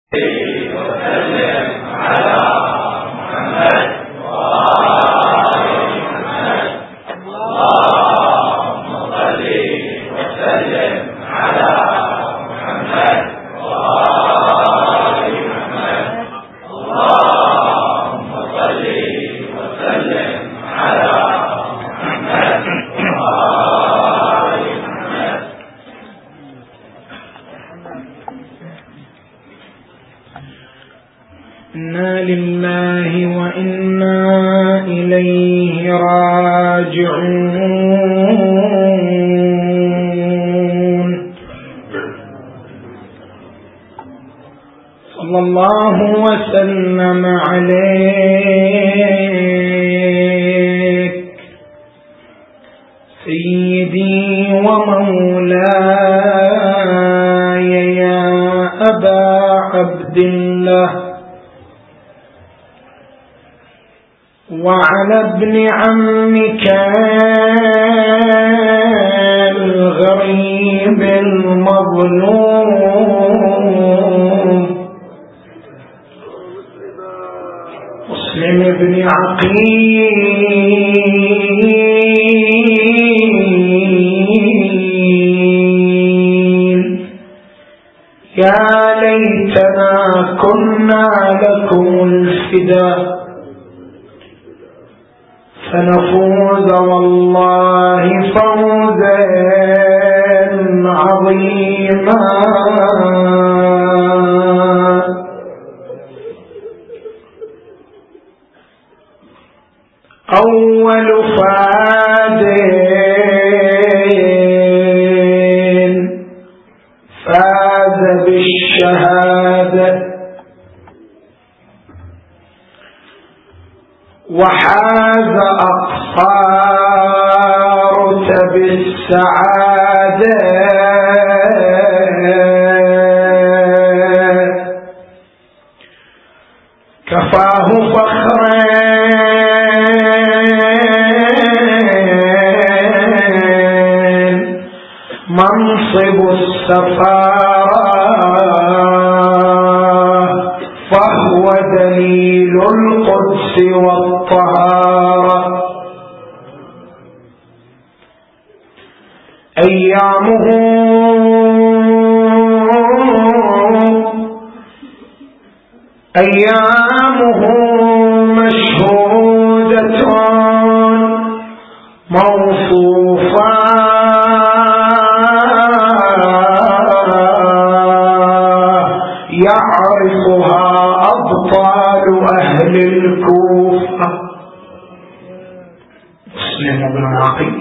إنا لله وإنا إليه راجعون. صلى الله وسلم عليك سيدي ومولاي يا أبا عبد الله، وعلى ابن عمك الغريب المظلوم مسلم بن عقيل. يا ليتنا كنا لكم الفداء فنفوز والله فوزا عظيما. أول فاد فاز بالشهادة وحاز أقصى رتب السعادة. كفاه فخرا منصب السفارة، فهو دليل القدس والطهارة. أيامه مشهودة موصوفة يعرفها أبطال أهل الكوفة. مسلم بن عقيل.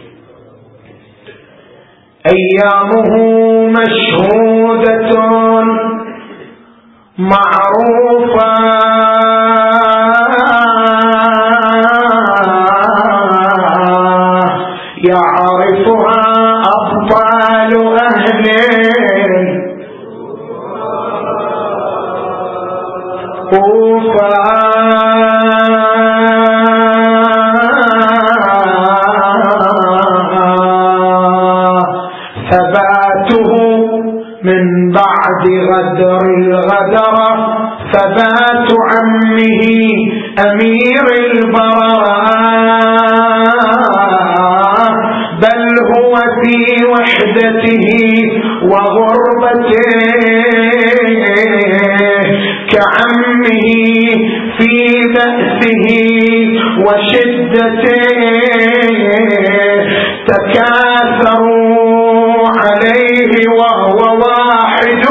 أيامه مشهودة معروفة يعرفها أبطال أهل الكوفة. ثباته من بعد غدر الغدرة، ثبات عمه أمير البراء، بل هو في وحدته وغربته كعمه في بأسه وشدته. تكاثروا عليه وهو واحد،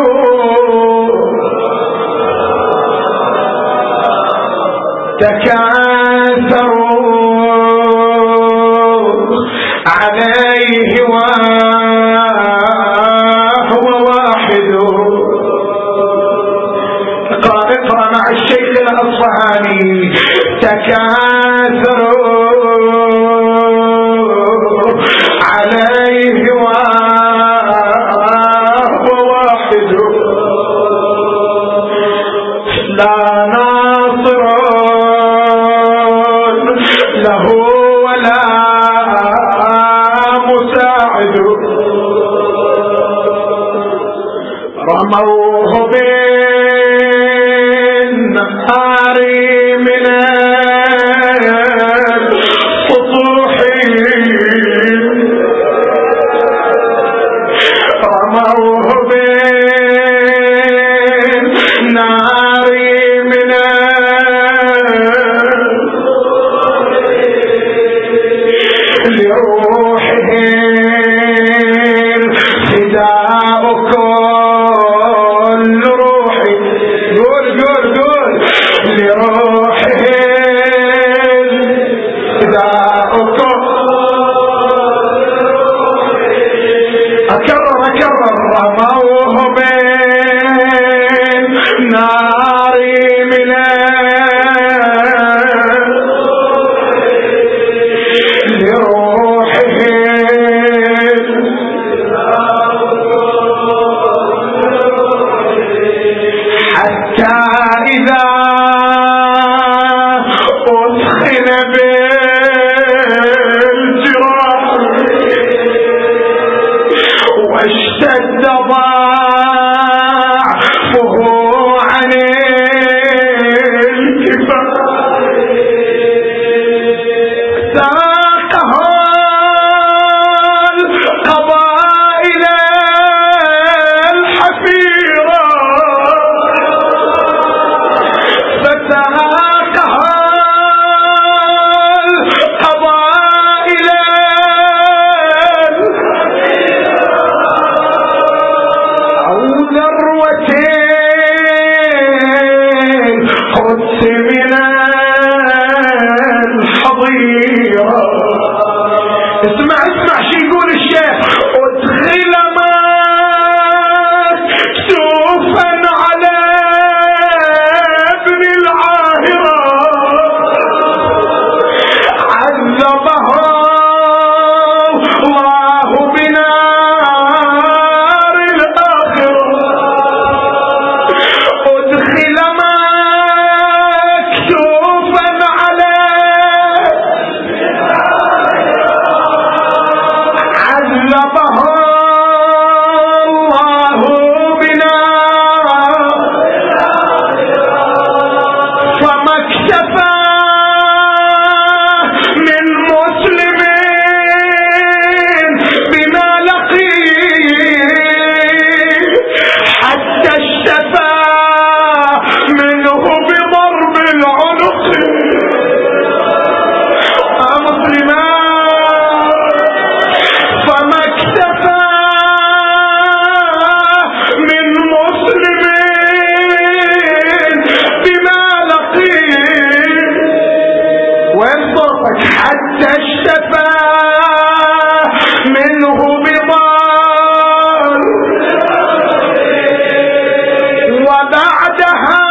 تكاثروا عليه وهو واحد. اقرأ مع الشيخ الأصفهاني. تكاثروا عليه وهو واحد، لا ناصر له ولا مساعد. رموه بالسيف خذت من الحظيرة. اسمع شو يقول الشيخ: ادخل مكتوفا على ابن العاهرة عذبه الله بنار الآخرة. ادخل مكتوفا على عذبه الله بنار، فما اكتفى من مسلم بما لقي حتى اشتفى منه بضرب العنق. مسلمان فما اكتفى من مسلم بما لقي، وين صوتك؟ حتى اشتفى منه بضار، وبعدها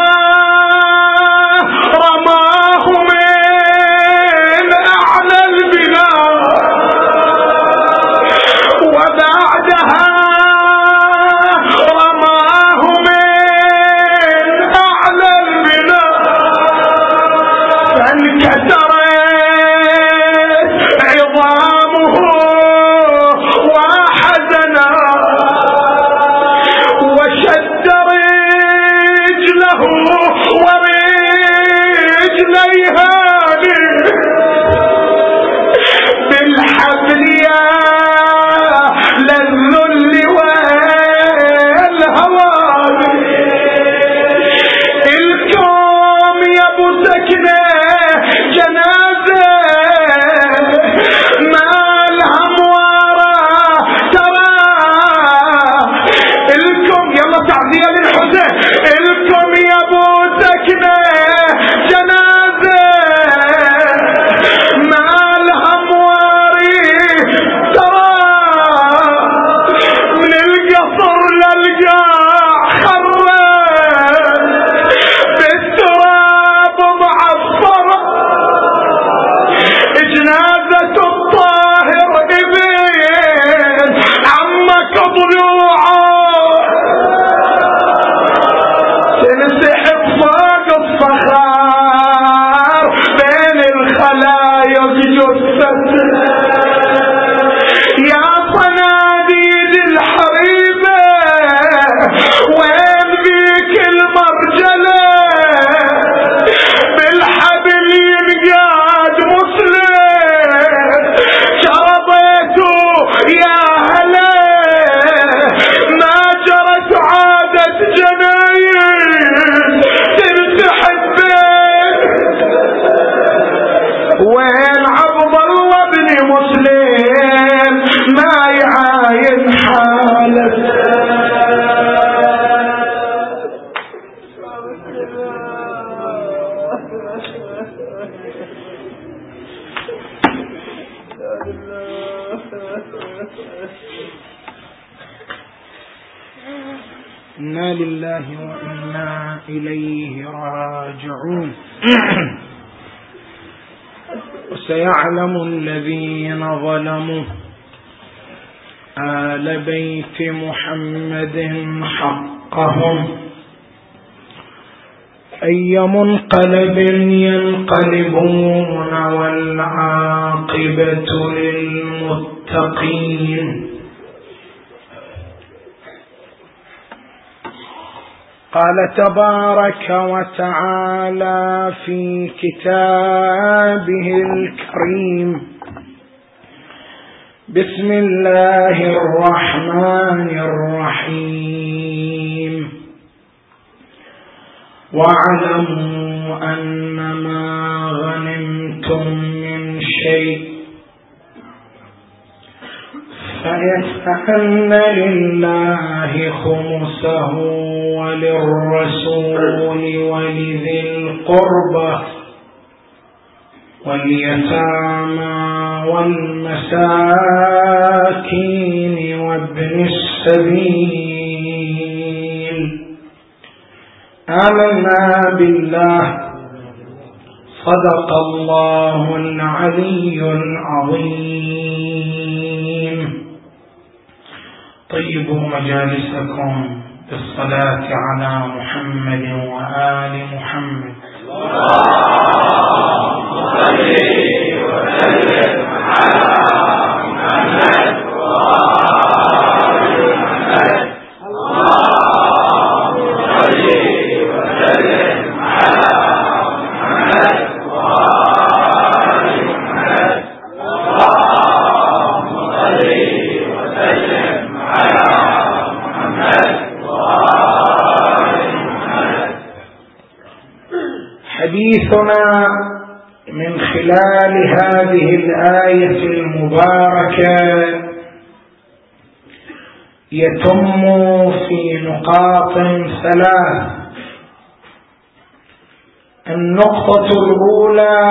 رماه من أعلى البلاد، وبعدها رماه من أعلى البلاد، فانكسرت عظامه وحزنا، وشد رجله ورجليها بالحبل يا للذل والهوان. الكوم يا ابو سكنه جنازه ما لها موارى ترى. الكم يلا تعزيه للحسين. الكم يا ابو سكنه جنازه ما لها مواري ترى، من القصر للقاع خرت بالتراب معصرة. جنازة الطاهر ابن عمك ضلوعه تنسحب فوق الصخار بين الخلايق جثته. يا صناديد الحريبة وين بيك المرجلة؟ بالحبل ينقاد مسلم شربيته يا هلا، ما جرت عادة جناين تنسحب. وين عبد الله بن مسلم ما يعاين حالته؟ إنا لله وإنا إليه راجعون. وسيعلم الذين ظلموا آل بيت محمد حقهم أي منقلب ينقلبون والعاقبة للمتقين. قال تبارك وتعالى في كتابه الكريم: بسم الله الرحمن الرحيم. واعلموا أنما غنمتم من شيء فإن لله خمسه وللرسول ولذي القربى واليتامى والمساكين وابن السبيل. آمنا بالله صدق الله العلي العظيم. طيبوا مجالسكم بالصلاة على محمد وآل محمد. اللهم صل وسلم على محمد وآل محمد. اللهم صل وسلم على محمد وآل محمد. اللهم صل وسلم على محمد وآل محمد. حديثنا من خلال هذه الآية المباركة يتم في نقاط ثلاث. النقطة الأولى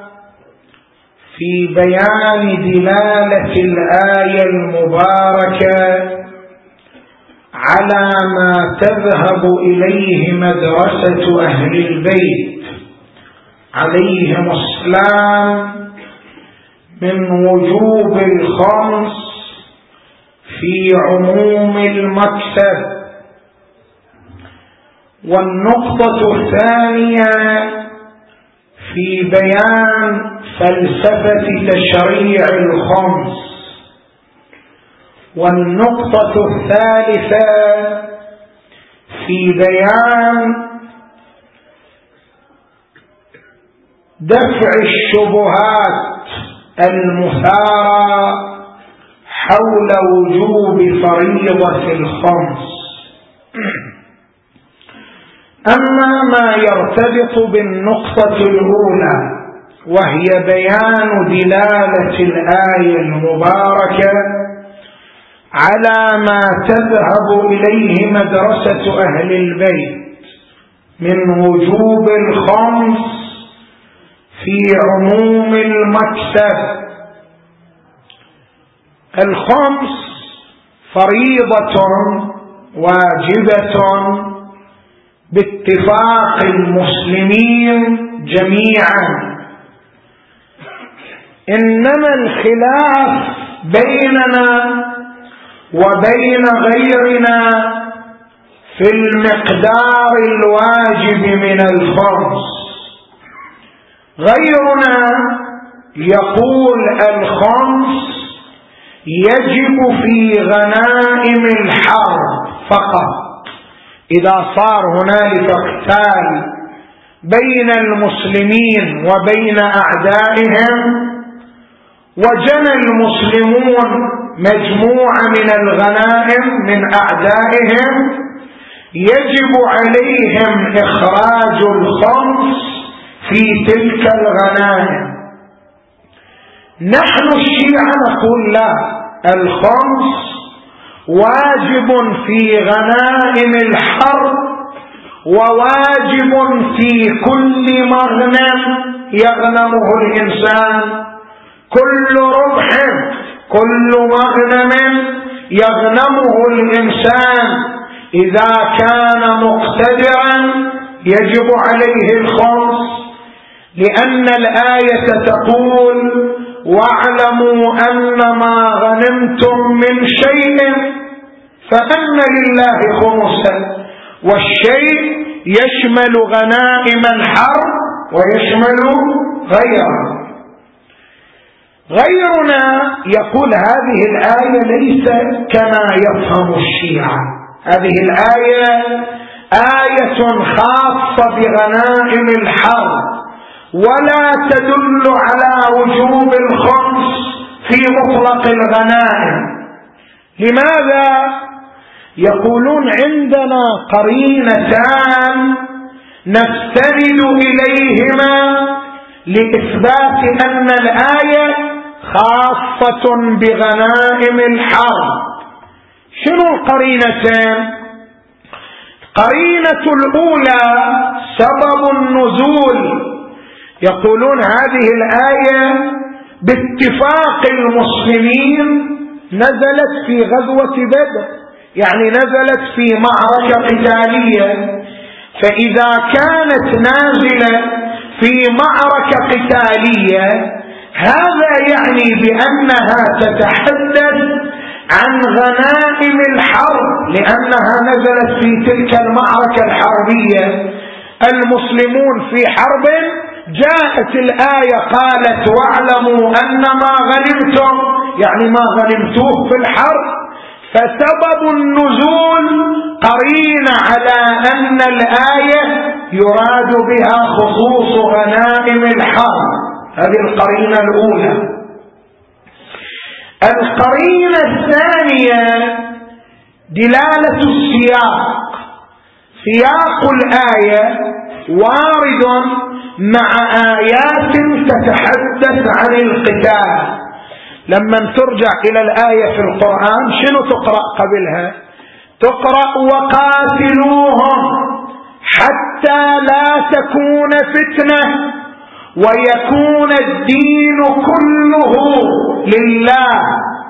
في بيان دلالة الآية المباركة على ما تذهب إليه مدرسة أهل البيت عليهم السلام من وجوب الخمس في عموم المكسب. والنقطة الثانية في بيان فلسفة تشريع الخمس. والنقطة الثالثة في بيان دفع الشبهات المثارة حول وجوب فريضة الخمس. أما ما يرتبط بالنقطة الأولى وهي بيان دلالة الآية المباركة على ما تذهب إليه مدرسة أهل البيت من وجوب الخمس في عموم المكسب. الخمس فريضة واجبة باتفاق المسلمين جميعا، إنما الخلاف بيننا وبين غيرنا في المقدار الواجب من الخمس. غيرنا يقول الخمس يجب في غنائم الحرب فقط، إذا صار هنالك قتال بين المسلمين وبين أعدائهم وجنى المسلمون مجموعة من الغنائم من أعدائهم، يجب عليهم إخراج الخمس في تلك الغنائم. نحن الشيعة نقول لا، الخمس واجب في غنائم الحرب وواجب في كل مغنم يغنمه الإنسان، كل ربح كل مغنم يغنمه الإنسان إذا كان مقتدرا يجب عليه الخمس، لأن الآية تقول واعلموا أن ما غنمتم من شيء فأن لله خمسه، والشيء يشمل غنائم الحرب ويشمل غيرها. غيرنا يقول هذه الآية ليس كما يفهم الشيعة، هذه الآية آية خاصة بغنائم الحرب ولا تدل على وجوب الخمس في مطلق الغنائم. لماذا؟ يقولون عندنا قرينتان نستند إليهما لإثبات أن الآية خاصة بغنائم الحرب. شنو القرينتين؟ قرينة الأولى سبب النزول، يقولون هذه الآية باتفاق المسلمين نزلت في غزوة بدر، يعني نزلت في معركة قتالية. فإذا كانت نازلة في معركة قتالية هذا يعني بأنها تتحدث عن غنائم الحرب، لأنها نزلت في تلك المعركة الحربية. المسلمون في حرب، جاءت الآية قالت واعلموا أن ما غنمتم، يعني ما غنمتوه في الحرب. فسبب النزول قرينة على أن الآية يراد بها خصوص غنائم الحرب، هذه القرينة الأولى. القرينة الثانية دلالة السياق. سياق الآية وارد مع آيات تتحدث عن القتال. لما ترجع إلى الآية في القرآن شنو تقرأ قبلها؟ تقرأ وقاتلوهم حتى لا تكون فتنة ويكون الدين كله لله،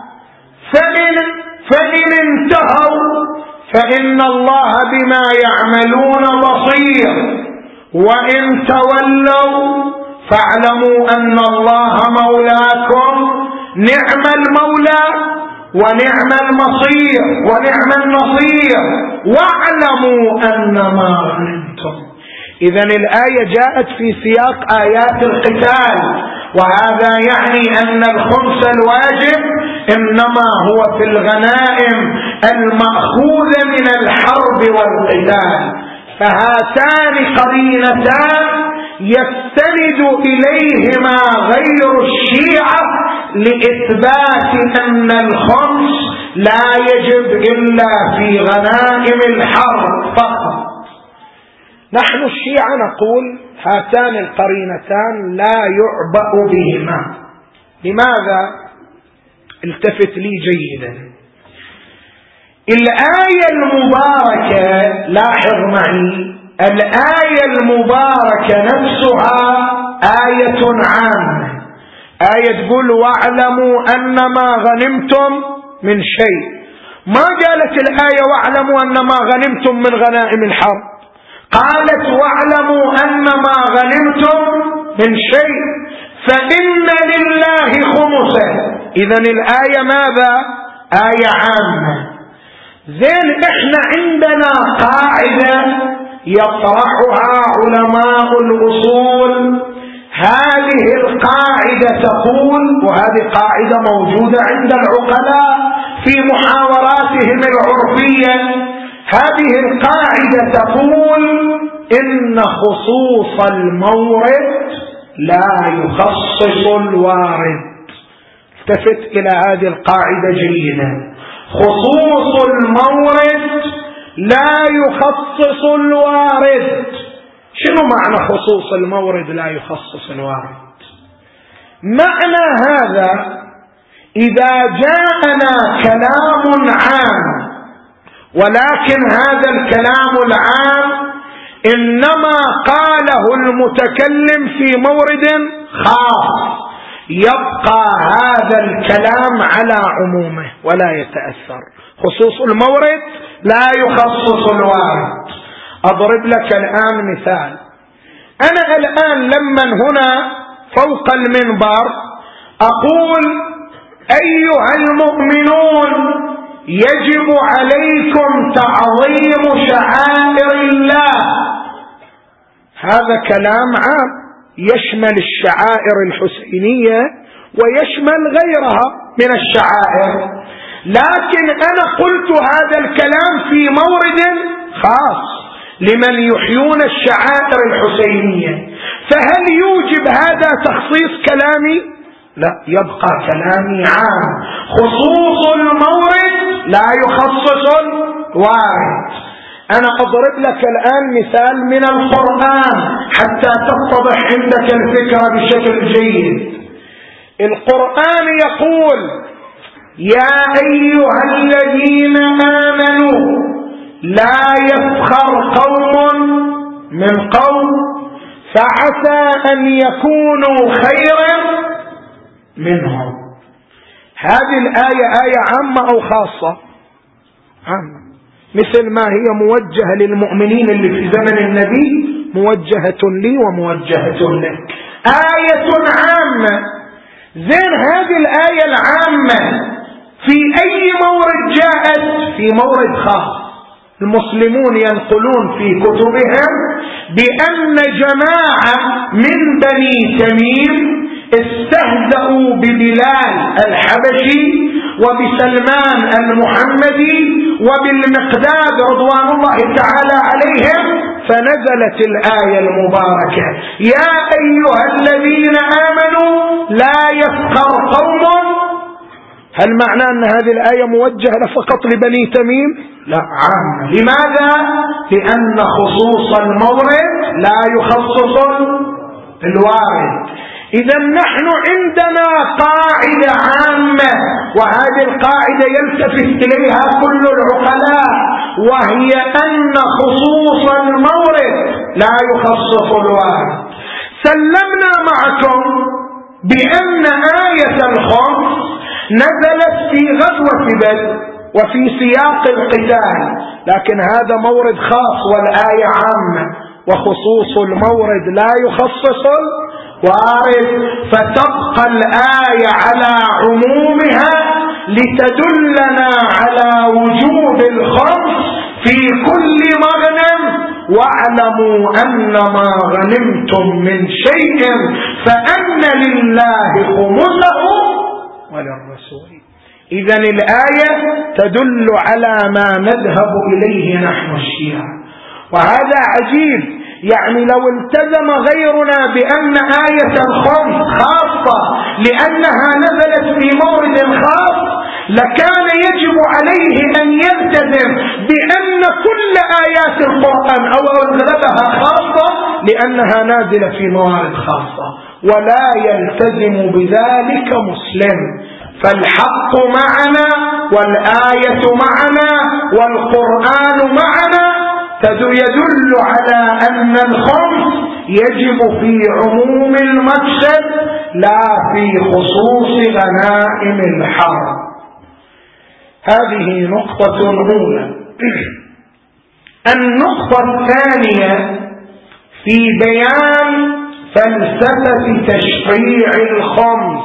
فإن انتهوا فإن الله بما يعملون بصير، وإن تولوا فاعلموا أن الله مولاكم نعم المولى ونعم المصير ونعم النصير واعلموا أن ما غنمتم. إذن الآية جاءت في سياق آيات القتال، وهذا يعني أن الخمس الواجب إنما هو في الغنائم المأخوذة من الحرب والقتال. فهاتان قرينتان يستند إليهما غير الشيعة لإثبات أن الخمس لا يجب إلا في غنائم الحرب فقط. نحن الشيعة نقول هاتان القرينتان لا يعبأ بهما. لماذا؟ التفت لي جيدا. الآية المباركة، لاحظ معي، الآية المباركة نفسها آية عامة، آية تقول واعلموا أن ما غنمتم من شيء. ما قالت الآية واعلموا أن ما غنمتم من غنائم الحرب، قالت واعلموا أن ما غنمتم من شيء فإن لله خمسه. إذن الآية ماذا؟ آية عامة. زين، احنا عندنا قاعدة يطرحها علماء الأصول. هذه القاعدة تقول، وهذه قاعدة موجودة عند العقلاء في محاوراتهم العرفية، هذه القاعدة تقول إن خصوص المورد لا يخصص الوارد. التفت إلى هذه القاعدة جيدا. خصوص المورد لا يخصص الوارد. شنو معنى خصوص المورد لا يخصص الوارد؟ معنى هذا إذا جاءنا كلام عام، ولكن هذا الكلام العام إنما قاله المتكلم في مورد خاص، يبقى هذا الكلام على عمومه ولا يتأثر. خصوص المورد لا يخصص الوارد. أضرب لك الآن مثال. أنا الآن لمن هنا فوق المنبر أقول أيها المؤمنون يجب عليكم تعظيم شعائر الله، هذا كلام عام يشمل الشعائر الحسينية ويشمل غيرها من الشعائر، لكن أنا قلت هذا الكلام في مورد خاص لمن يحيون الشعائر الحسينية. فهل يوجب هذا تخصيص كلامي؟ لا، يبقى كلامي عام. خصوص المورد لا يخصص الوارد. أنا أضرب لك الآن مثال من القرآن حتى تتضح عندك الفكرة بشكل جيد. القرآن يقول يا أيها الذين آمنوا لا يفخر قوم من قوم فعسى أن يكونوا خيرا منهم. هذه الآية آية عامة أو خاصة؟ عامة، مثل ما هي موجهة للمؤمنين اللي في زمن النبي موجهة لي وموجهة لك، آية عامة. زين، هذه الآية العامة في أي مورد جاءت؟ في مورد خاص. المسلمون ينقلون في كتبهم بأن جماعة من بني تميم استهزأوا ببلال الحبشي وبسلمان المحمدي وبالمقداد رضوان الله تعالى عليهم، فنزلت الآية المباركة: يا أيها الذين آمنوا لا يسخر قوم. هل معنى أن هذه الآية موجهة فقط لبني تميم؟ لا، عامة. لماذا؟ لأن خصوص المورد لا يخصص الوارد. إذا نحن عندنا قاعدة عامة، وهذه القاعدة يلتفت إليها كل العقلاء، وهي أن خصوص المورد لا يخصص الوارد. سلمنا معكم بأن آية الخمس نزلت في غزوة بدر وفي سياق القتال، لكن هذا مورد خاص والآية عامة، وخصوص المورد لا يخصص الوارد، فتبقى الآية على عمومها لتدلنا على وجوب الخمس في كل مغنم. واعلموا أن ما غنمتم من شيء فأن لله خمسه وللرسول. إذن الآية تدل على ما نذهب إليه نحن الشيعة، وهذا عجيب. يعني لو التزم غيرنا بأن آية الخمس خاصة لأنها نزلت في مورد خاص، لكان يجب عليه أن يلتزم بأن كل آيات القرآن أو أغلبها خاصة لأنها نازلة في موارد خاصة، ولا يلتزم بذلك مسلم. فالحق معنا والآية معنا والقرآن معنا يدل على أن الخمس يجب في عموم المقصد لا في خصوص غنائم الحرب. هذه نقطة أولى. النقطة الثانية في بيان فلسفة تشريع الخمس.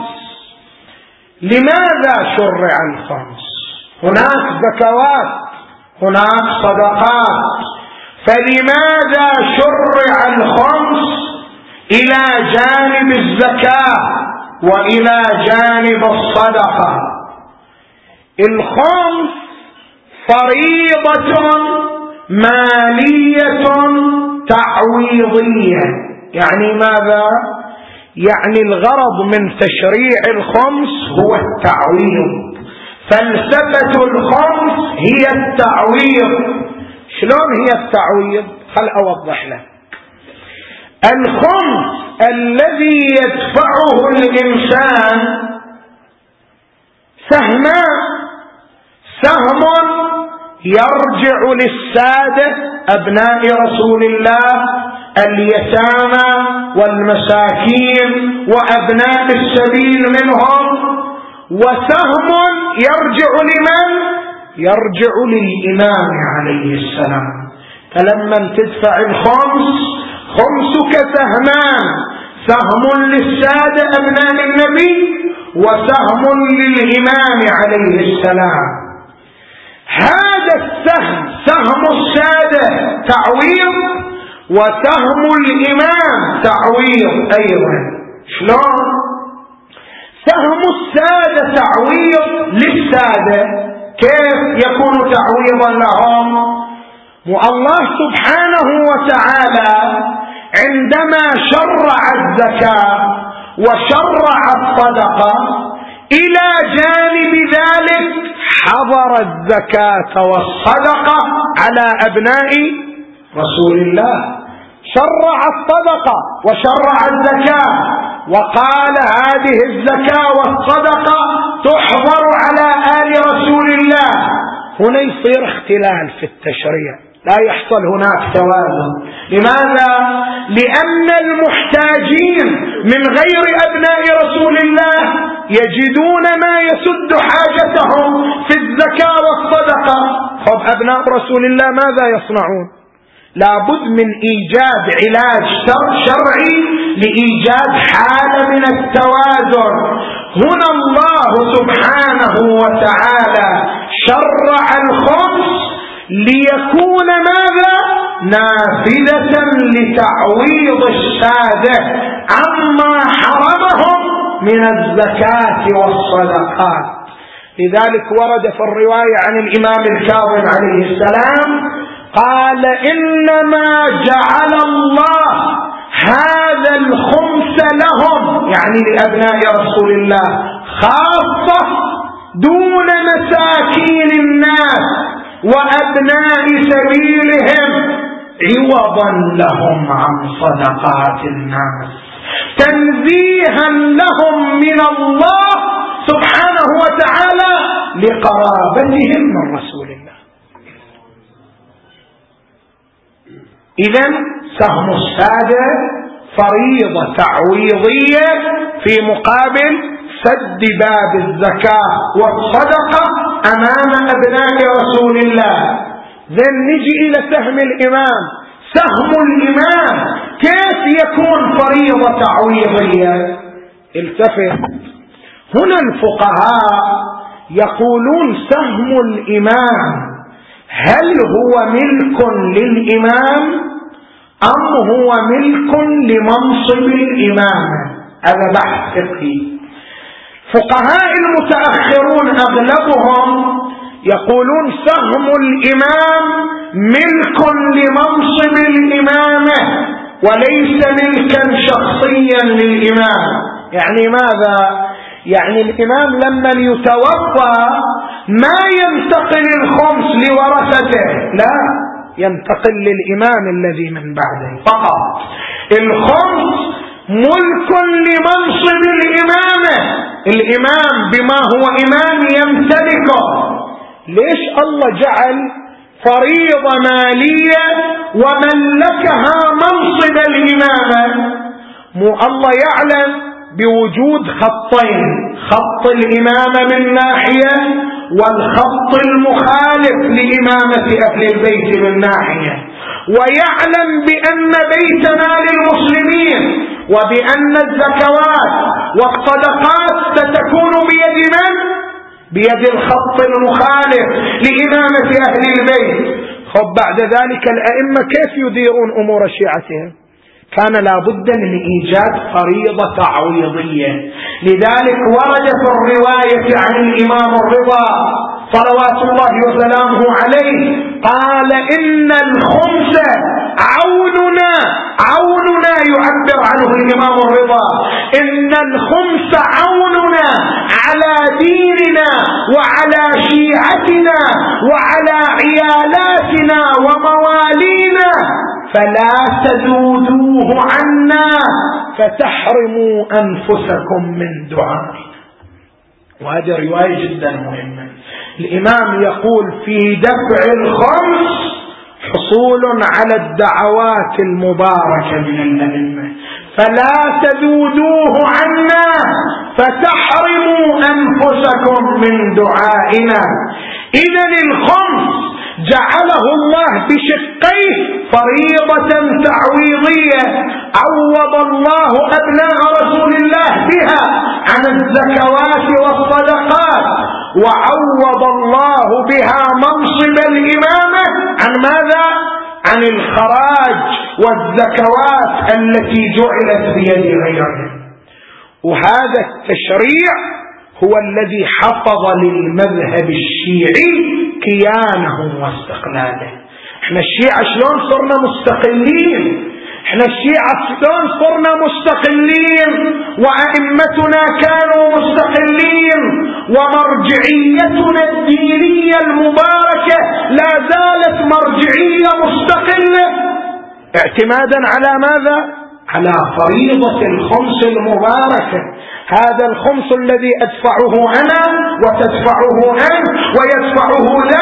لماذا شرع الخمس؟ هناك زكوات، هناك صدقات، فلماذا شرع الخمس إلى جانب الزكاة وإلى جانب الصدقة؟ الخمس فريضة مالية تعويضية. يعني ماذا؟ يعني الغرض من تشريع الخمس هو التعويض. فلسفة الخمس هي التعويض. شلون هي التعويض؟ خل أوضح لك. الخمس الذي يدفعه الإنسان سهم يرجع للسادة أبناء رسول الله اليتامى والمساكين وأبناء السبيل منهم، وسهم يرجع لمن؟ يرجع للإمام عليه السلام. فلما تدفع الخمس خمسك سهمان، سهم للسادة أبناء النبي وسهم للإمام عليه السلام. هذا السهم سهم السادة تعويض وسهم الإمام تعويض أيضا. شلون؟ سهم السادة تعويض للسادة، كيف يكون تعويضا لهم؟ والله سبحانه وتعالى عندما شرع الزكاة وشرع الصدقة إلى جانب ذلك حظر الزكاة والصدقة على أبناء رسول الله. شرع الصدقة وشرع الزكاة وقال هذه الزكاة والصدقة تحظر على آل رسول الله. هنا يصير اختلال في التشريع. لا يحصل هناك توازن. لماذا؟ لأن المحتاجين من غير أبناء رسول الله يجدون ما يسد حاجتهم في الزكاة والصدقة. طب أبناء رسول الله ماذا يصنعون؟ لابد من إيجاد علاج شرعي لإيجاد حالة من التوازن. هنا الله سبحانه وتعالى شرع الخمس ليكون ماذا؟ نافذة لتعويض السادة عما حرمهم من الزكاة والصدقات. لذلك ورد في الرواية عن الإمام الكاظم عليه السلام قال: إنما جعل الله هذا الخمس لهم، يعني لأبناء رسول الله خاصة، دون مساكين الناس وأبناء سبيلهم، عوضا لهم عن صدقات الناس، تنزيها لهم من الله سبحانه وتعالى لقرابتهم من رسول الله. إذن سهم السادة فريضة تعويضية في مقابل سد باب الزكاة والصدقة أمام أبناء رسول الله. نجي إلى سهم الإمام. سهم الإمام كيف يكون فريضة تعويضية؟ التفت، هنا الفقهاء يقولون سهم الإمام هل هو ملك للإمام أم هو ملك لمنصب الإمامة؟ هذا بحث فقهي. فقهاء المتأخرون أغلبهم يقولون سهم الإمام ملك لمنصب الإمامة وليس ملكا شخصيا للإمام. يعني ماذا؟ يعني الإمام لما يتوفى ما ينتقل الخمس لورثته، لا، ينتقل للإمام الذي من بعده فقط. الخمس ملك لمنصب الإمامة، الإمام بما هو إمام يمتلكه. ليش الله جعل فريضة مالية وملكها منصب الإمامة؟ مو الله يعلم بوجود خطين، خط الإمامة من ناحية والخط المخالف لإمامة أهل البيت من ناحية، ويعلم بأن بيت مال المسلمين وبأن الزكوات والصدقات ستكون بيد من؟ بيد الخط المخالف لإمامة أهل البيت. خب بعد ذلك الأئمة كيف يديرون أمور شيعتهم؟ كان لابد من إيجاد فريضة تعويضية. لذلك ورد في الرواية عن الإمام الرضا صلوات الله وسلامه عليه قال: إن الخمس عوننا، عوننا يعبر عنه الإمام الرضا، إن الخمس عوننا على ديننا وعلى شيعتنا وعلى عيالاتنا وموالينا، فلا تزودوه عنا فتحرموا أنفسكم من دعائنا. وهذه رواية جدا مهمة. الإمام يقول في دفع الخمس حصول على الدعوات المباركة من الأئمة، فلا تزودوه عنا فتحرموا أنفسكم من دعائنا. إذن الخمس جعله الله بشقيه فريضة تعويضية عوض الله أبناء رسول الله بها عن الزكوات والصدقات، وعوض الله بها منصب الإمامة عن ماذا؟ عن الخراج والزكوات التي جعلت بيد غيرهم. وهذا التشريع هو الذي حفظ للمذهب الشيعي كيانه واستقلاله. احنا الشيعة شلون صرنا مستقلين؟ احنا الشيعة شلون صرنا مستقلين وأئمتنا كانوا مستقلين ومرجعيتنا الدينية المباركة لا زالت مرجعية مستقلة، اعتمادا على ماذا؟ على فريضة الخمس المباركة. هذا الخمس الذي أدفعه أنا وتدفعه أنت ويدفعه ذاك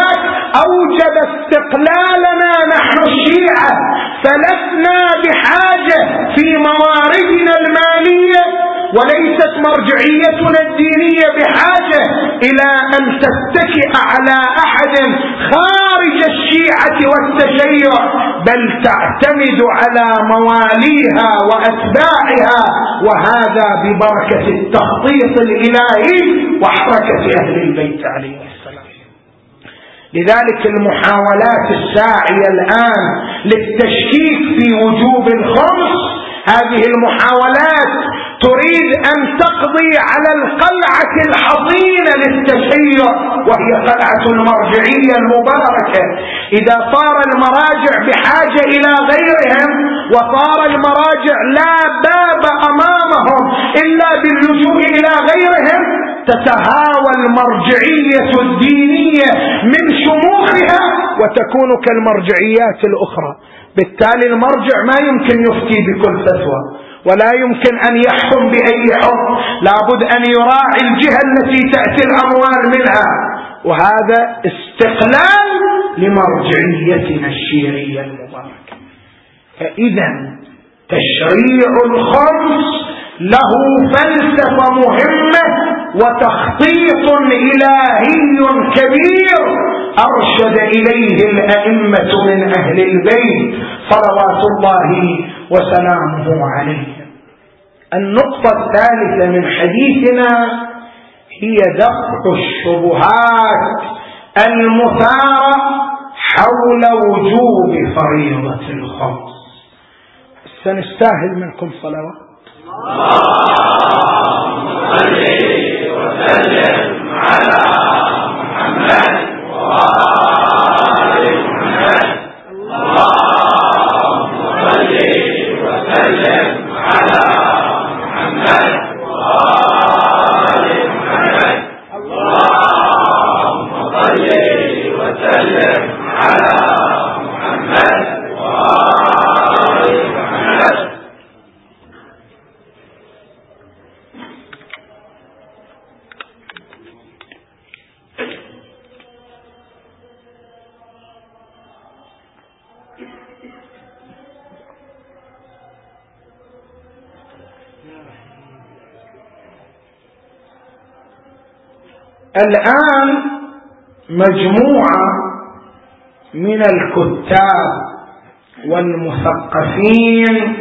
أوجب استقلالنا نحن الشيعة، فلسنا بحاجة في مواردنا المالية، وليست مرجعيتنا الدينية بحاجة إلى أن تتكئ على أحد خارج الشيعة والتشيع، بل تعتمد على مواليها وأتباعها، وهذا ببركة التخطيط الإلهي وحركة أهل البيت عليه السلام. لذلك المحاولات الساعية الآن للتشكيك في وجوب الخمس، هذه المحاولات تريد أن تقضي على القلعة الحصينة للتشيع، وهي قلعة المرجعية المباركة. إذا صار المراجع بحاجة إلى غيرهم، وصار المراجع لا باب أمامهم إلا باللجوء إلى غيرهم، تتهاوى المرجعية الدينية من شموخها وتكون كالمرجعيات الأخرى. بالتالي المرجع ما يمكن يفتي بكل فتوى، ولا يمكن أن يحكم بأي حكم، لابد أن يراعي الجهة التي تأتي الأموال منها، وهذا استقلال لمرجعيتنا الشيعية المباركة. فإذا تشريع الخمس له فلسفة مهمة وتخطيط إلهي كبير أرشد إليه الأئمة من أهل البيت صلوات الله وسلامه عليهم. النقطة الثالثة من حديثنا هي دفع الشبهات المثارة حول وجوب فريضة الخمس. سنستاهل منكم صلوات. اللهم صل وسلم على محمد وآل محمد. اللهم صل وسلم على محمد وآل محمد. اللهم صل وسلم على محمد وآل محمد. الآن مجموعة من الكتاب والمثقفين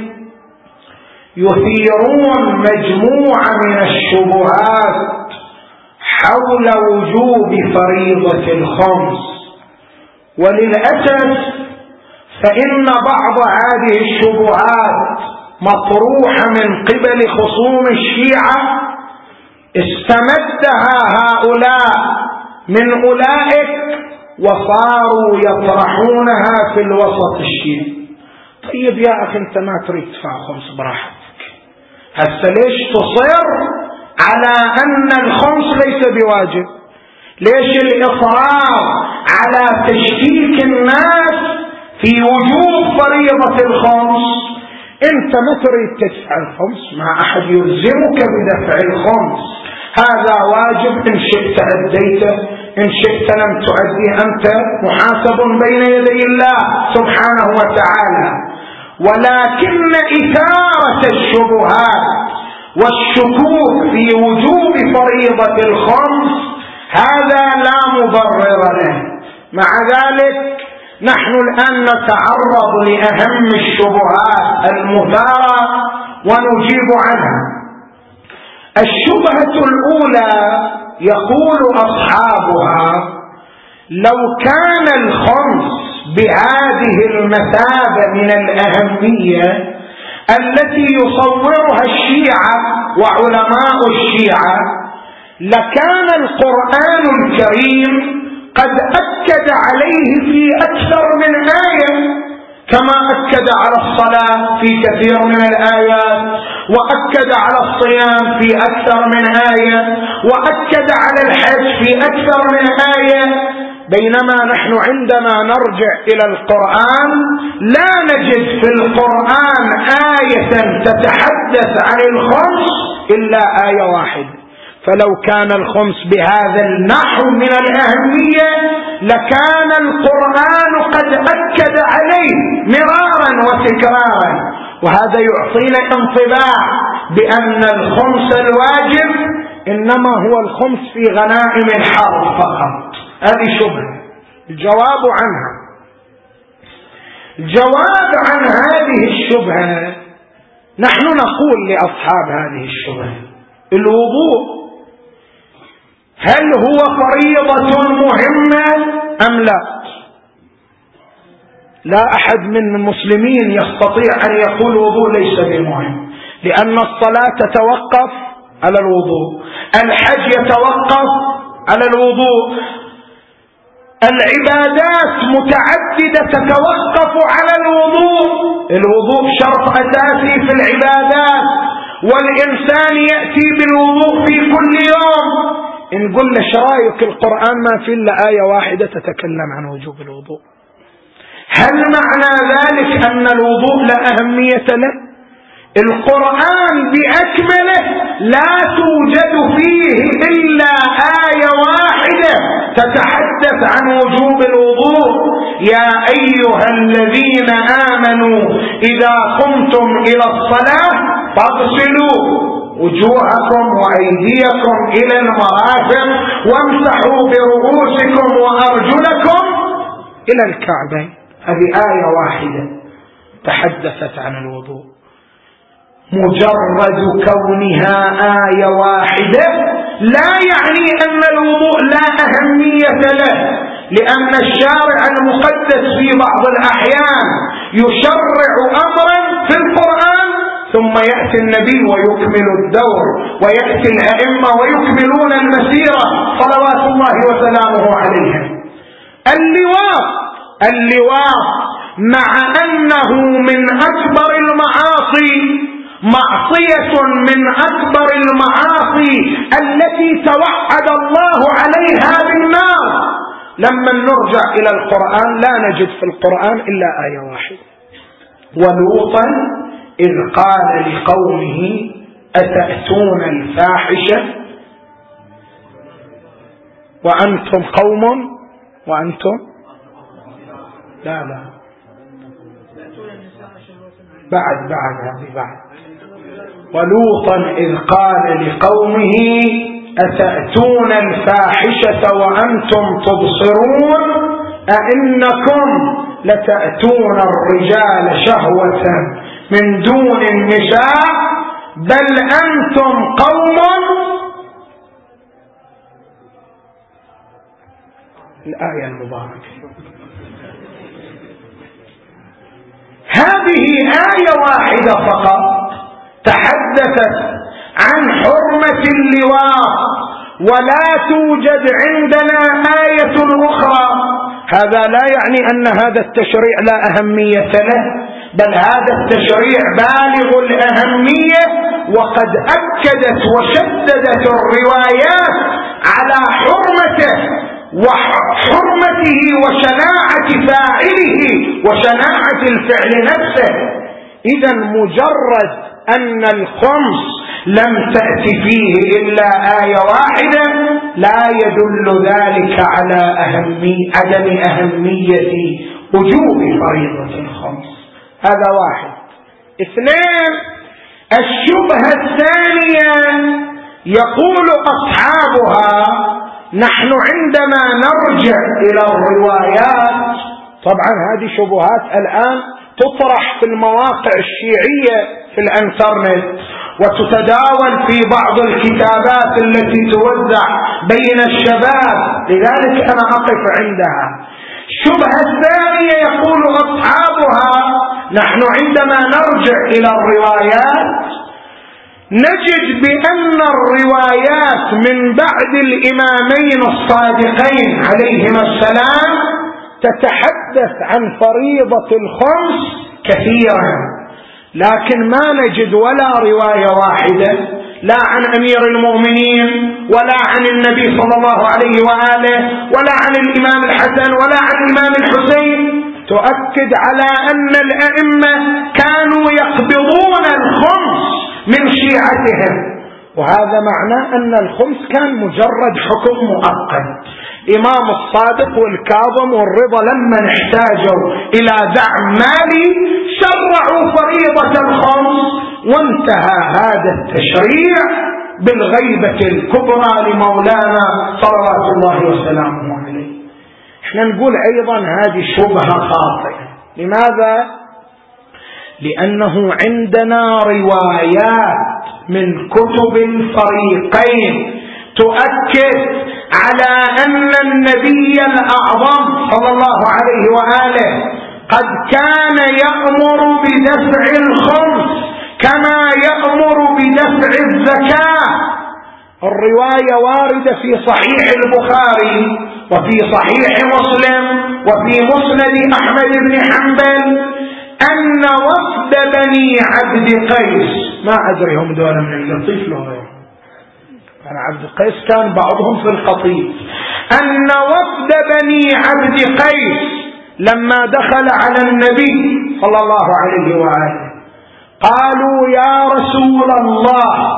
يثيرون مجموعة من الشبهات حول وجوب فريضة الخمس، وللأسف فإن بعض هذه الشبهات مطروحة من قبل خصوم الشيعة استمدها هؤلاء من أولئك وصاروا يطرحونها في الوسط الشيعي. طيب يا أخي أنت ما تريد تدفع خمس براحتك، هسه ليش تصر على أن الخمس ليس بواجب؟ ليش الإصرار على تشكيك الناس في وجوب فريضة الخمس؟ أنت ما تريد تدفع الخمس، ما أحد يلزمك بدفع الخمس، هذا واجب، إن شئت أديته إن شئت لم تؤدي، أنت محاسب بين يدي الله سبحانه وتعالى. ولكن إثارة الشبهات والشكوك في وجوب فريضة الخمس هذا لا مبرر له. مع ذلك نحن الآن نتعرض لأهم الشبهات المثارة ونجيب عنها. الشبهة الأولى يقول أصحابها: لو كان الخمس بهذه المثابة من الأهمية التي يصورها الشيعة وعلماء الشيعة، لكان القرآن الكريم قد أكد عليه في أكثر من آية، كما أكد على الصلاة في كثير من الآيات، وأكد على الصيام في أكثر من آية، وأكد على الحج في أكثر من آية. بينما نحن عندما نرجع إلى القرآن لا نجد في القرآن آية تتحدث عن الخمس إلا آية واحدة، فلو كان الخمس بهذا النحو من الأهمية لكان القرآن قد أكد عليه مرارا وتكرارا، وهذا يعطينا انطباع بأن الخمس الواجب إنما هو الخمس في غنائم الحرب فقط. هذه شبهة. الجواب عن هذه الشبهة، نحن نقول لأصحاب هذه الشبهة: الوضوء هل هو فريضة مهمة أم لا؟ لا أحد من المسلمين يستطيع أن يقول الوضوء ليس بمهم، لأن الصلاة تتوقف على الوضوء، الحج يتوقف على الوضوء، العبادات متعددة تتوقف على الوضوء. الوضوء شرط أساسي في العبادات، والإنسان يأتي بالوضوء في كل يوم. إن قلنا شرايك القرآن ما في إلا آية واحدة تتكلم عن وجوب الوضوء، هل معنى ذلك أن الوضوء لا أهمية له؟ القرآن بأكمله لا توجد فيه إلا آية واحدة تتحدث عن وجوب الوضوء: يا أيها الذين آمنوا إذا قمتم إلى الصلاة فاغسلوا وجوهكم وأيديكم إلى المرافق وامسحوا برؤوسكم وأرجلكم إلى الكعبين. هذه آية واحدة تحدثت عن الوضوء. مجرد كونها آية واحدة لا يعني أن الوضوء لا أهمية له، لأن الشارع المقدس في بعض الأحيان يشرع أمرا في القرآن ثم يأتي النبي ويكمل الدور، ويأتي الأئمة ويكملون المسيرة صلوات الله وسلامه عليهم. اللواء مع أنه من أكبر المعاصي، معصية من أكبر المعاصي التي توعد الله عليها بالنار، لما نرجع إلى القرآن لا نجد في القرآن إلا آية واحدة: ولوطا إذ قال لقومه أتأتون الفاحشة وأنتم قوم وأنتم لا بعد ولوطا إذ قال لقومه أتأتون الفاحشة وأنتم تبصرون أئنكم لتأتون الرجال شهوة من دون النساء بل أنتم قوم. الآية المباركة هذه آية واحدة فقط تحدثت عن حرمة اللواء، ولا توجد عندنا آية أخرى. هذا لا يعني أن هذا التشريع لا أهمية له، بل هذا التشريع بالغ الأهمية، وقد أكدت وشددت الروايات على حرمته وحرمته وشناعة فاعله وشناعة الفعل نفسه. إذا مجرد أن الخمس لم تأتي فيه إلا آية واحدة لا يدل ذلك على عدم أهمية وجوب فريضة الخمس. هذا واحد. اثنين، الشبهة الثانية يقول أصحابها: نحن عندما نرجع إلى الروايات، طبعا هذه شبهات الآن تطرح في المواقع الشيعية في الانترنت وتتداول في بعض الكتابات التي توزع بين الشباب، لذلك أنا أقف عندها. الشبهة الثانية يقول أصحابها: نحن عندما نرجع إلى الروايات نجد بأن الروايات من بعد الإمامين الصادقين عليهما السلام تتحدث عن فريضة الخمس كثيرا، لكن ما نجد ولا رواية واحدة، لا عن أمير المؤمنين ولا عن النبي صلى الله عليه وآله ولا عن الإمام الحسن ولا عن الإمام الحسين، تؤكد على أن الأئمة كانوا يقبضون الخمس من شيعتهم. وهذا معناه أن الخمس كان مجرد حكم مؤقت. إمام الصادق والكاظم والرضا لما احتاجوا إلى دعم مالي شرعوا فريضة الخمس، وانتهى هذا التشريع بالغيبة الكبرى لمولانا صلوات الله وسلامه عليه. احنا نقول أيضا هذه شبهة خاطئة. لماذا؟ لأنه عندنا روايات من كتب الفريقين تؤكد على أن النبي الأعظم صلى الله عليه وآله قد كان يأمر بدفع الخمس كما يأمر بدفع الزكاة. الرواية واردة في صحيح البخاري وفي صحيح مسلم وفي مسند أحمد بن حنبل أن وفد بني عبد قيس، ما أدري هم دول من اللطيف له كان عبد قيس كان بعضهم في القطيف، أن وفد بني عبد قيس لما دخل على النبي صلى الله عليه وآله قالوا يا رسول الله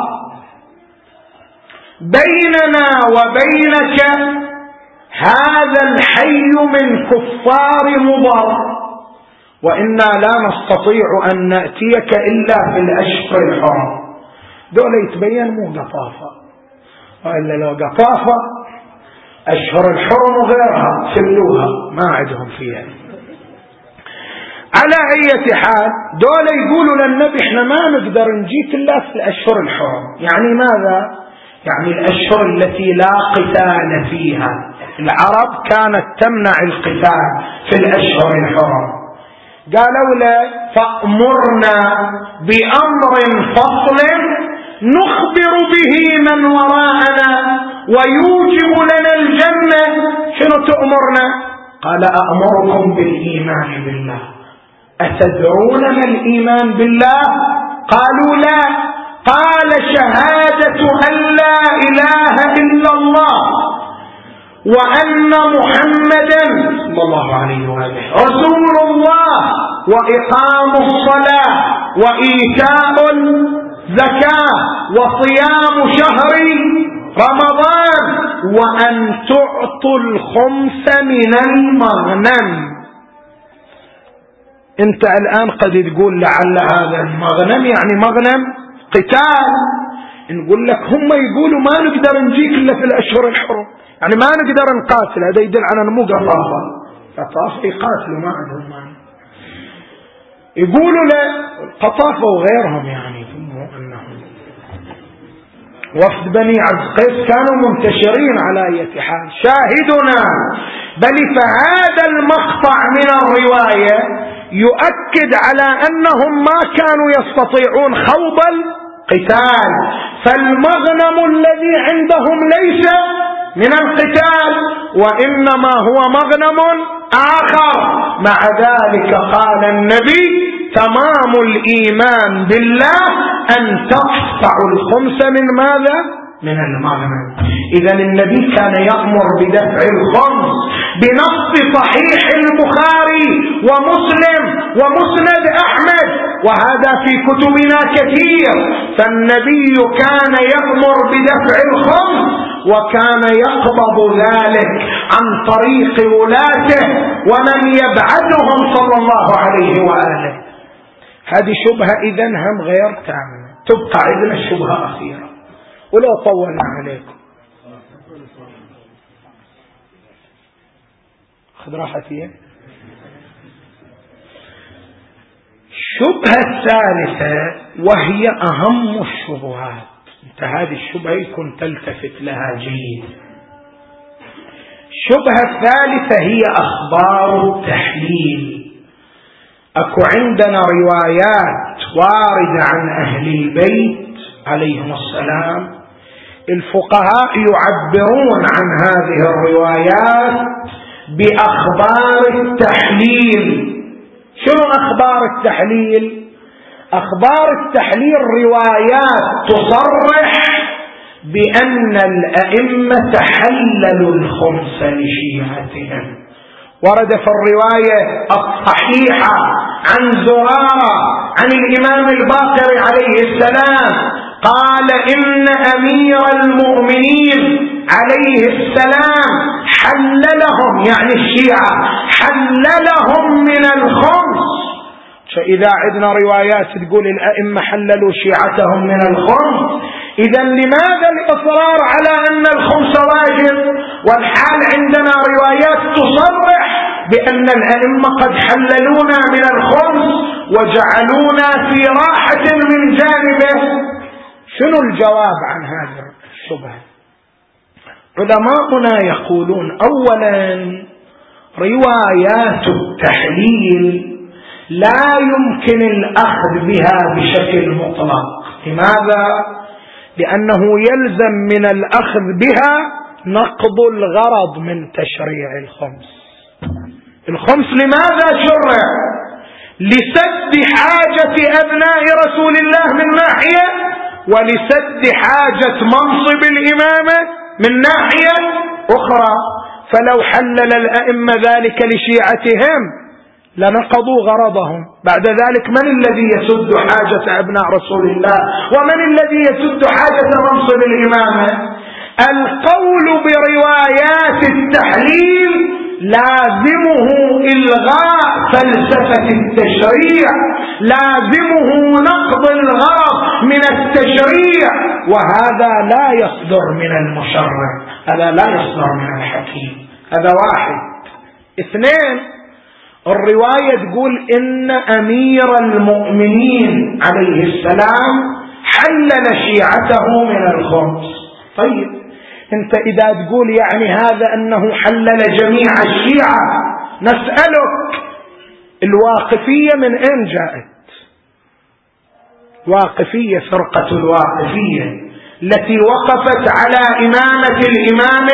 بيننا وبينك هذا الحي من كفار مضر، وإنا لا نستطيع أن نأتيك إلا في الأشهر الحرم. دول يتبين مو قطافة، وإلا لو قطافة أشهر الحرم وغيرها سلوها ما عندهم فيها. على أي حال دول يقولوا للنبي احنا ما نقدر نجيك إلا في الأشهر الحرم. يعني ماذا؟ يعني الأشهر التي لا قتال فيها. العرب كانت تمنع القتال في الأشهر الحرم. قالوا له فأمرنا بأمر فصل نخبر به من وراءنا ويوجب لنا الجنة. شنو تأمرنا؟ قال أأمركم بالإيمان بالله. أتدرون ما الإيمان بالله؟ قالوا لا. قال شهادة أن لا إله إلا الله وأن محمدا صلى الله عليه وآله رسول الله، وإقام الصلاة وإيتاء الزكاة وصيام شهر رمضان وأن تعطوا الخمس من المغنم. انت الآن قد تقول لعل هذا المغنم يعني مغنم قتال. نقول لك هم يقولوا ما نقدر نجيك إلا في الأشهر الحرم، يعني ما نقدر نقاتل. هذا يدل على أنه مو قطافة، قطافة يقاتلوا ما عندهم مانع. يقولوا له قطافة وغيرهم يعني أنهم وفد بني عبد قيس كانوا منتشرين على أي حال. شاهدنا بل فهذا المقطع من الرواية يؤكد على أنهم ما كانوا يستطيعون خوض القتال، فالمغنم الذي عندهم ليس من القتال وإنما هو مغنم آخر. مع ذلك قال النبي تمام الإيمان بالله أن تقطع الخمس من ماذا؟ من المغنم. إذن النبي كان يأمر بدفع الخمس بنص صحيح البخاري ومسلم ومسند أحمد، وهذا في كتبنا كثير. فالنبي كان يأمر بدفع الخمس وكان يقبض ذلك عن طريق ولاته ومن يبعدهم صلى الله عليه وآله. هذه شبهة إذن هم غير تامة. تبقى عندنا الشبهة أخيرة ولو طولنا عليكم. خذ راحتي. الشبهة الثالثة وهي أهم الشبهات، انت هذه الشبهة يكون تلتفت لها جيد. الشبهة الثالثة هي أخبار التحليل. أكو عندنا روايات واردة عن أهل البيت عليهم السلام، الفقهاء يعبرون عن هذه الروايات بأخبار التحليل. شنو أخبار التحليل؟ أخبار التحليل روايات تصرح بأن الأئمة حللوا الخمس لشيعتهم. ورد في الرواية الصحيحة عن زرارة عن الإمام الباقر عليه السلام قال إن أمير المؤمنين عليه السلام حل لهم، يعني الشيعة حل لهم من الخمس. فإذا عندنا روايات تقول الأئمة حللوا شيعتهم من الخمس، إذا لماذا الإصرار على أن الخمس واجب والحال عندنا روايات تصرح بأن الأئمة قد حللونا من الخمس وجعلونا في راحة من جانبه؟ شنو الجواب عن هذا الشبهة؟ علماؤنا يقولون أولا روايات التحليل لا يمكن الأخذ بها بشكل مطلق. لماذا؟ لأنه يلزم من الأخذ بها نقض الغرض من تشريع الخمس. الخمس لماذا شرع؟ لسد حاجة أبناء رسول الله من ناحية، ولسد حاجة منصب الإمامة من ناحية أخرى. فلو حلل الأئمة ذلك لشيعتهم لنقضوا غرضهم. بعد ذلك من الذي يسد حاجة أبناء رسول الله؟ ومن الذي يسد حاجة منصب الإمامة؟ القول بروايات التحليل لازمه إلغاء فلسفة التشريع، لازمه نقض الغرض من التشريع، وهذا لا يصدر من المشرع، هذا لا يصدر من الحكيم. هذا واحد. اثنين، الرواية تقول إن أمير المؤمنين عليه السلام حلل شيعته من الخمس. طيب انت اذا تقول يعني هذا انه حلل جميع الشيعة، نسألك الواقفية من اين جاءت؟ واقفية، فرقة الواقفية التي وقفت على إمامة الإمام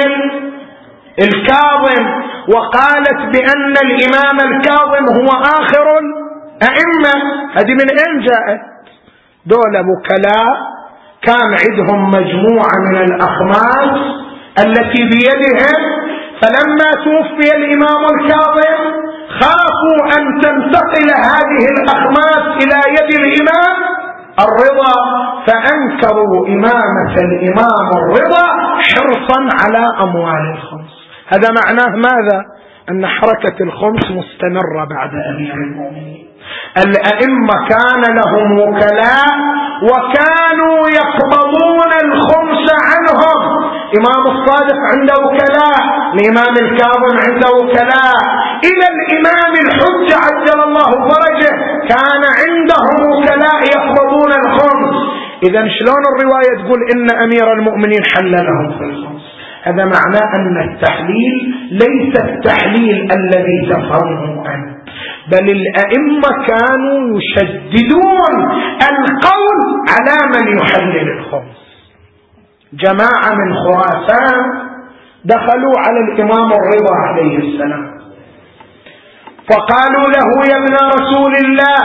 الكاظم وقالت بأن الإمام الكاظم هو آخر الأئمة، هذه من اين جاءت؟ دول وكلاء كان عندهم مجموعة من الأخماس التي بيدهم، فلما توفي الإمام الكاظم خافوا أن تنتقل هذه الأخماس إلى يد الإمام الرضا، فأنكروا إمامة الإمام الرضا حرصا على أموال الخمس. هذا معناه ماذا؟ أن حركة الخمس مستمرة بعد أمير المؤمنين. الأئمة كان لهم وكلاء وكانوا يقبضون الخمس عنهم. إمام الصادق عنده وكلاء، الإمام الكاظم عنده وكلاء، إلى الإمام الحجة عجل الله فرجه كان عندهم وكلاء يقبضون الخمس. إذا شلون الرواية تقول إن أمير المؤمنين حل لهم في الخمس؟ هذا معناه أن التحليل ليس التحليل الذي تفهمه أنت، بل الأئمة كانوا يشددون القول على من يحلل الخمس. جماعة من خراسان دخلوا على الإمام الرضا عليه السلام فقالوا له: يا ابن رسول الله،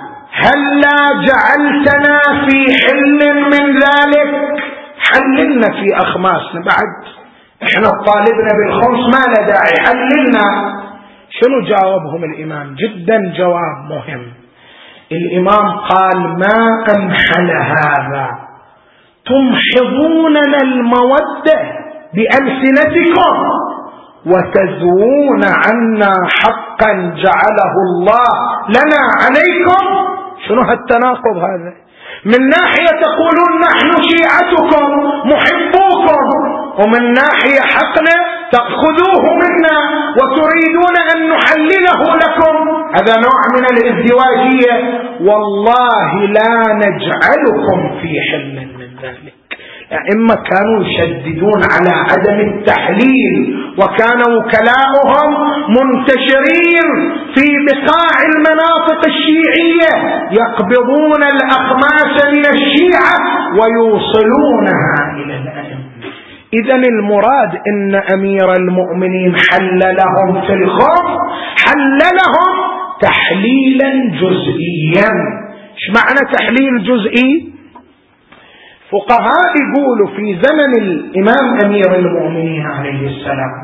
هلا جعلتنا في حل من ذلك؟ حللنا في أخماسنا، بعد احنا طالبنا بالخمس ما لا داعي، حللنا. شنو جاوبهم الإمام؟ جدا جواب مهم. الإمام قال: ما أمحل هذا، تمحضوننا المودة بألسنتكم وتزوون عنا حقا جعله الله لنا عليكم. شنو هالتناقض هذا؟ من ناحية تقولون نحن شيعتكم محبوكم، ومن ناحية حقنا تأخذوه منا وتريدون أن نحلله لكم. هذا نوع من الازدواجية. والله لا نجعلكم في حل من ذلك. الأئمة كانوا يشددون على عدم التحليل، وكان وكلاؤهم منتشرين في بقاع المناطق الشيعية يقبضون الأخماس من الشيعة ويوصلونها إلى الأئمة. إذن المراد إن أمير المؤمنين حل لهم في الخمس، حل لهم تحليلا جزئيا. ايش معنى تحليل جزئي؟ فقهاء يقولوا في زمن الإمام أمير المؤمنين عليه السلام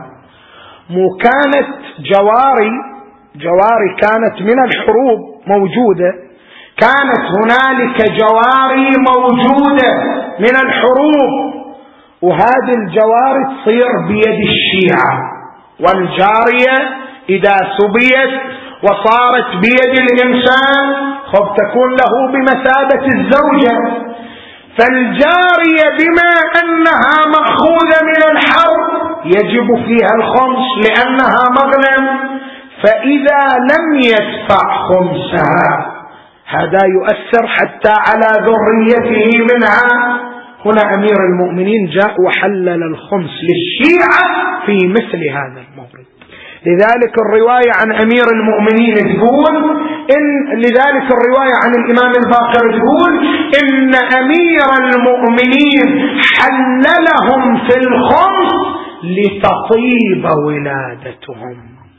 كانت جواري كانت من الحروب موجودة، كانت هنالك جواري موجودة من الحروب، وهذه الجواري تصير بيد الشيعة، والجارية إذا سبيت وصارت بيد الإنسان تكون له بمثابة الزوجة. فالجارية بما أنها مأخوذة من الحرب يجب فيها الخمس لأنها مغنم، فإذا لم يدفع خمسها هذا يؤثر حتى على ذريته منها. هنا أمير المؤمنين جاء وحلل الخمس للشيعة في مثل هذا المورد. لذلك الرواية عن أمير المؤمنين تقول لذلك الرواية عن الإمام الباقر تقول إن أمير المؤمنين حللهم في الخمس لتطيب ولادتهم.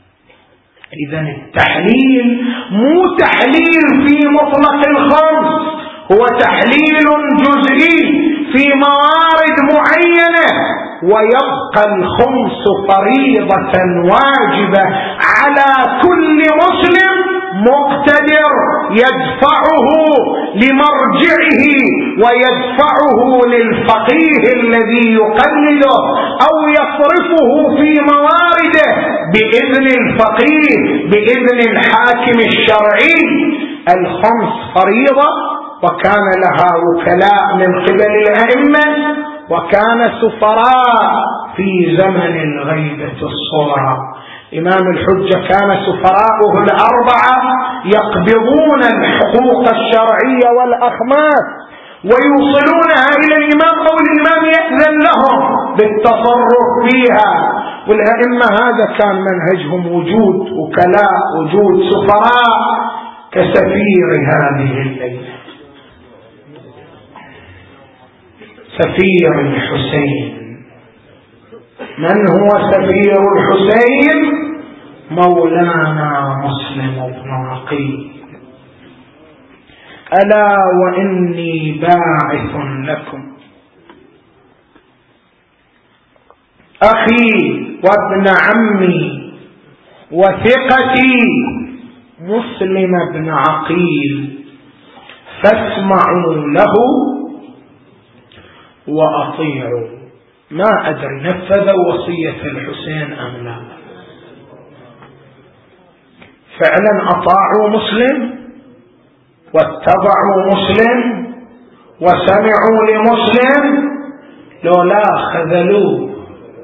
إذا التحليل مو تحليل في مطلق الخمس، هو تحليل جزئي في موارد معينة، ويبقى الخمس فريضة واجبة على كل مسلم مقتدر يدفعه لمرجعه ويدفعه للفقيه الذي يقلده أو يصرفه في موارده بإذن الفقيه بإذن الحاكم الشرعي. الخمس فريضة، وكان لها وكلاء من قبل الأئمة، وكان سفراء في زمن الغيبة الصغرى. إمام الحجة كان سفراؤه الأربعة يقبضون الحقوق الشرعية والأخماس ويوصلونها إلى الإمام أو الإمام يأذن لهم بالتصرف فيها. والأئمة هذا كان منهجهم وجود وكلاء، وجود سفراء كسفير هذه الليلة، سفير الحسين. من هو سفير الحسين؟ مولانا مسلم بن عقيل. ألا وإني باعث لكم أخي وابن عمي وثقتي مسلم بن عقيل، فاسمعوا له وأطيعوا. ما أدري نفذوا وصية الحسين أم لا. فعلا أطاعوا مسلم واتبعوا مسلم وسمعوا لمسلم، لو لا خذلوه.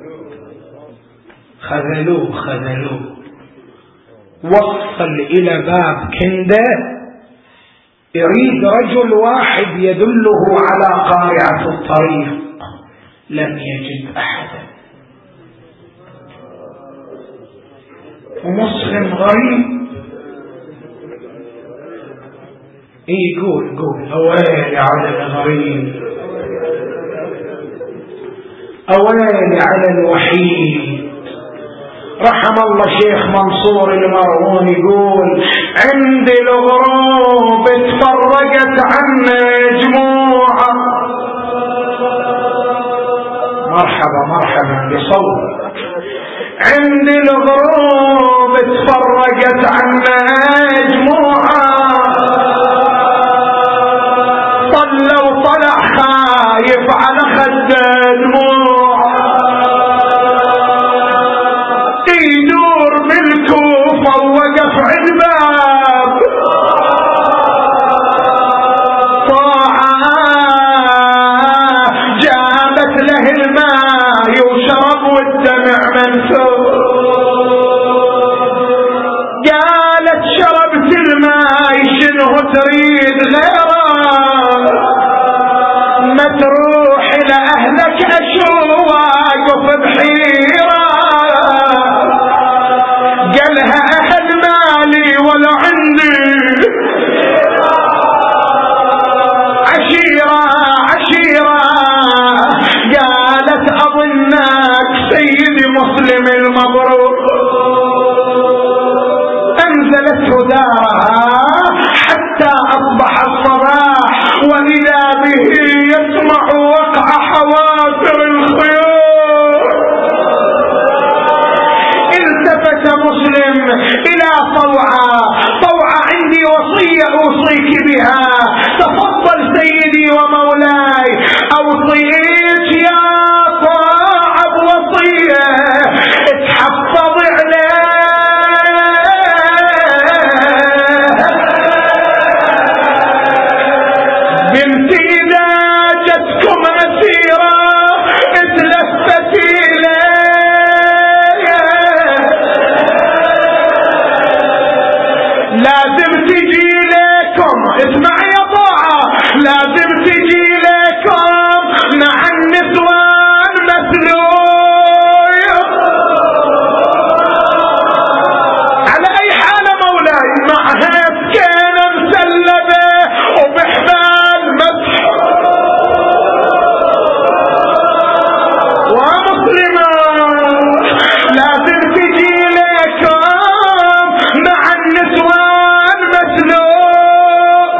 وصل إلى باب كنده يريد رجل واحد يدله على قارعة الطريق، لم يجد أحدا. ومسلم غريب يقول أويلي على الغريب، أويلي على الوحيد. رحم الله شيخ منصور المرهون يقول عندي الغروب اتفرقت عنا جموعة. مرحبا بصوت. عندي الغروب اتفرقت عنا جموعة، صلى وطلع خايف على خد دموع، يدور بالكوفة ووقف عند باب طاعة، جابت له الماء وشرب والدمع منثور. قالت شربت الماء شنو تريد غيره؟ ما تروح لأهلك أشو واقف بحيرة. قالها أهل مالي ولا عندي عشيرة. قالت أظنك سيدي مسلم المبروك. أنزلته دارها حتى أصبح الصباح، وإذا به يسمع وقع حوافر الخيول. التفت مسلم إلى طوعة عندي وصية أوصيك بها. تفضل سيدي ومولاي، أوصيك يا طاعة بوصية اتحفظ عليه. بنتي إذا جتكم أسيرة اتلفت إليه، لازم تجي لكم. اسمع يا طاعة، لازم تجي لكم مع النسوان مسلول. على أي حالة مولاي؟ معها سكينة مسلبة وبحبال مسح ومسلمة. لازم تجي لكم مع النسوان مسلول،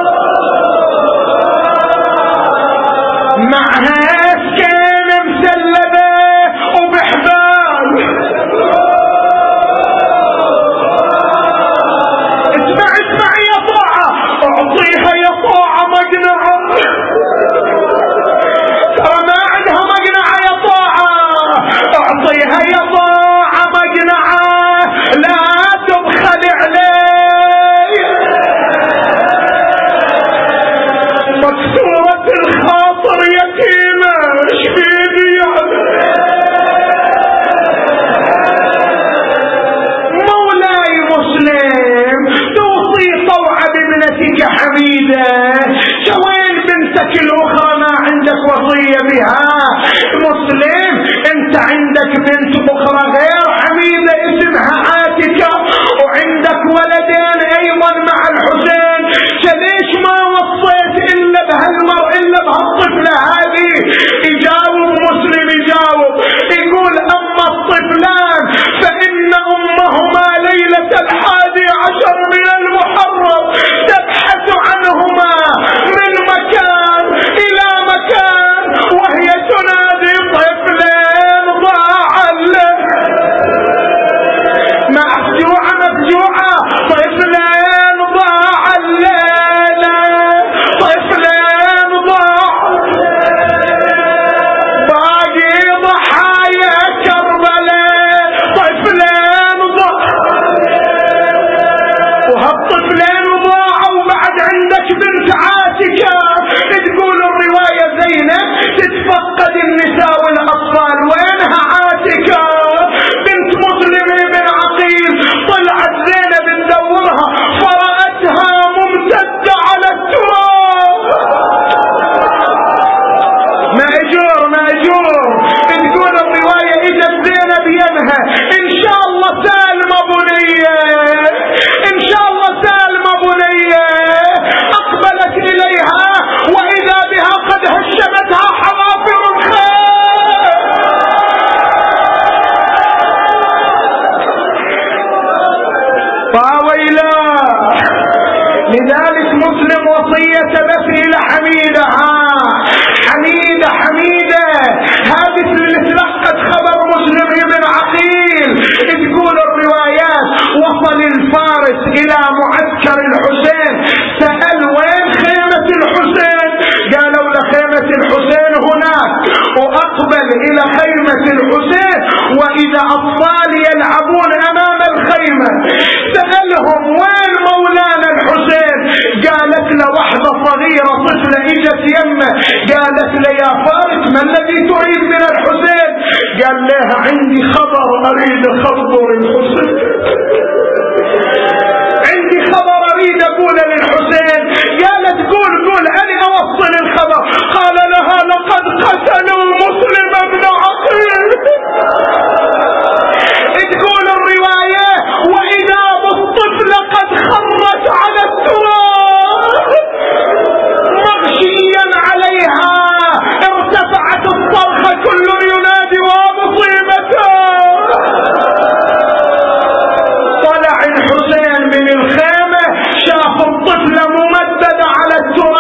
معها سكينة مسلبة وبحبال. اسمع يا طاعة، اعطيها يا طاعة مقنعة، ترى ما عندها مقنعة يا طاعة. اعطيها يا طاعة مقنعة لا تبخل عليه. مكسورة الخاطر يتيمة ايش بيدي يعني؟ مولاي مسلم توصي طوعة بابنتك حميدة، شوين بنتك الاخرى ما عندك وصية بها؟ مسلم انت عندك بنت اخرى غير حميدة اسمها عاتكة، وعندك ولدين ايضا مع الحسين، ليش ما وصيت الا بهالطفلة هذه؟ يجاوب مسلم، يجاوب يقول اما الطفلان فان امهما ليلة 11 من المحرم تبحث عنهما من مكان الى مكان وهي تنادي طفلين ضاعا له. مفجوعة طفلين ضاعا الليلة، طفلين ضاعا، باقي ضحايا كربلاء طفلين ضاعا، وهالطفلين ضاعوا. وبعد عندك بنت عاتكة تقول الرواية زينب تتفقد النساء والاطفال، وينها عاتكة بنت مسلم بن عقيل؟ طلعت زينب تدورها فرأتها ممتدة على التراب. مأجور تقول الرواية اجت زينب يمها ان شاء الله سالمة بنية، ان شاء الله سالمة بنية. اقبلت اليها واذا بها قد هشمتها حوافر الخيل. طاويلا. لذلك مسلم وصية بس الى حميدة. حميدة هذه اللي تلقت خبر مسلم بن عقيل. تقول الروايات وصل الفارس الى معسكر الحسين، سأل وين خيمة الحسين؟ قالوا لخيمة الحسين هناك، واقبل الى خيمة الحسين واذا اطفال يلعبون امام الخيمة. سألهم وين مولانا الحسين؟ قالت له واحدة صغيرة طفلة اجت يمه، قالت له يا فارس ما الذي تريد من الحسين؟ قال لها عندي خبر اريد اخبر الحسين، عندي خبر اريد اقوله للحسين. قالت قول انا اوصل الخبر. قال لها لقد قتلوا مسلم بن عقيل. تقول الرواية واذا بالطفلة قد خرت على التراب مغشيا عليها، ارتفعت الصرخة كل ينادي ومصيبته. طلع الحسين من الخيمة شاف الطفلة ممددة على التراب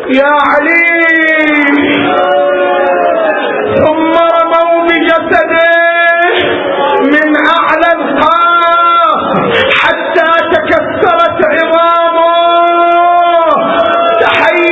يا علي. ثم رموا بجسده من أعلى القاف حتى تكسرت عظامه. تحير